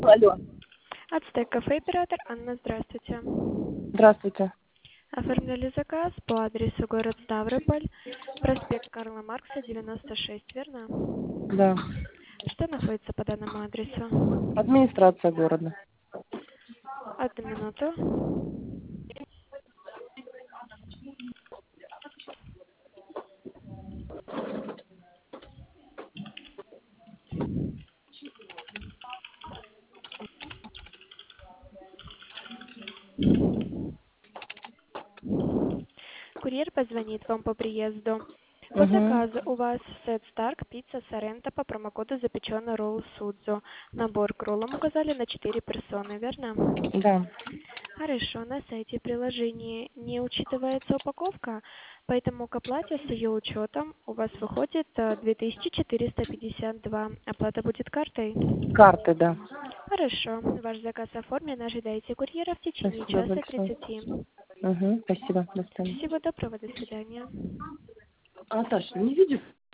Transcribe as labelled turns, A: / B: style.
A: Алло.
B: Ацтек кафе оператор Анна, здравствуйте.
A: Здравствуйте.
B: Оформляли заказ по адресу город Ставрополь, проспект Карла Маркса, 96, верно?
A: Да.
B: Что находится по данному адресу?
A: Администрация города.
B: Одну минуту. Курьер позвонит вам по приезду. По
A: Угу.
B: заказу у вас сет Старк, пицца Соренто по промокоду запеченный ролл Судзу. Набор к роллам указали на 4 персоны, верно?
A: Да.
B: Хорошо, на сайте приложения не учитывается упаковка, поэтому к оплате с ее учетом у вас выходит 2452. Оплата будет картой?
A: Карты, да.
B: Хорошо, ваш заказ оформлен, ожидайте курьера в течение
A: Спасибо
B: часа
A: большое.
B: 30.
A: Угу. Спасибо. До свидания.
B: Всего доброго, до свидания.
A: Наташа, не видишь?